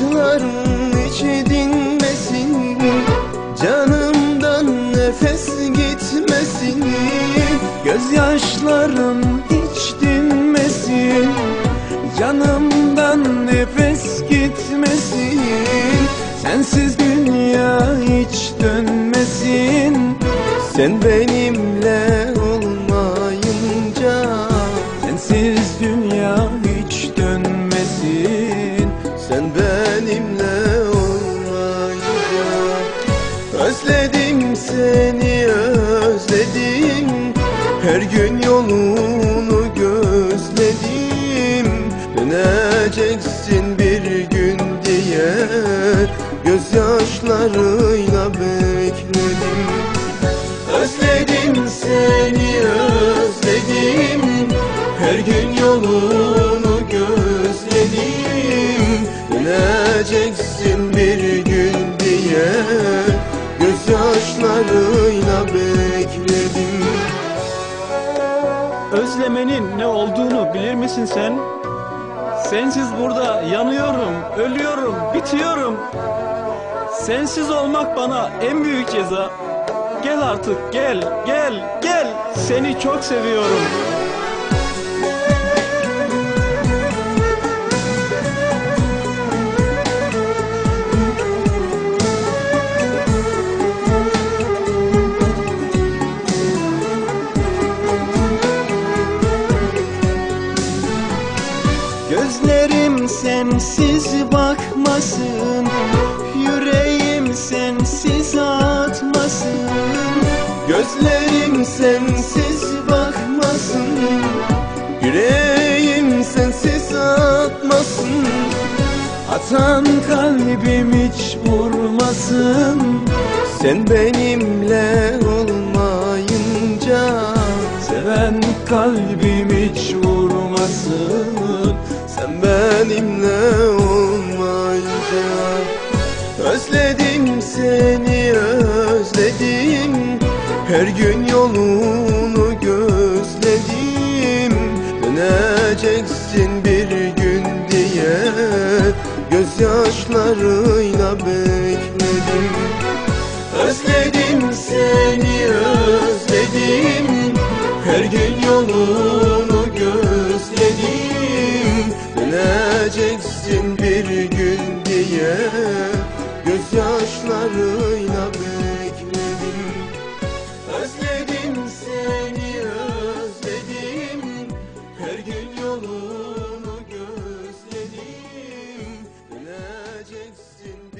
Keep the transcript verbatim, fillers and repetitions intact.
Gözyaşların içi dinmesin, canımdan nefes gitmesin. Gözyaşlarım hiç dinmesin, canımdan nefes gitmesin. Sensiz dünya hiç dönmesin, Sen benimle olmayınca, sensiz dünya hiç dönmesin. sen benimle olmayınca. Özledim seni, özledim, her gün yolunu gözledim. Döneceksin bir gün diye gözyaşlarıyla bekledim. Özledim seni, özledim, her gün yolunu gözledim. Döneceksin bir gün diye gözyaşlarıyla bekledim. Özlemenin ne olduğunu bilir misin sen? Sensiz burada yanıyorum, ölüyorum, bitiyorum. Sensiz olmak bana en büyük ceza. Gel artık, gel, gel, gel. Seni çok seviyorum. Gözlerim sensiz bakmasın, yüreğim sensiz atmasın. Gözlerim sensiz bakmasın, yüreğim sensiz atmasın. Atan kalbim hiç vurmasın, Sen benimle olmayınca, seven kalbim hiç vurmasın. sen benimle olmayınca. Özledim seni, özledim, her gün yolunu gözledim. Döneceksin bir gün diye gözyaşlarıyla bekledim. Özledim seni, özledim, her gün yolunu gözledim. Döneceksin bir gün diye gözyaşlarıyla bekledim. Özledim seni, özledim, her gün yolunu gözledim. Döneceksin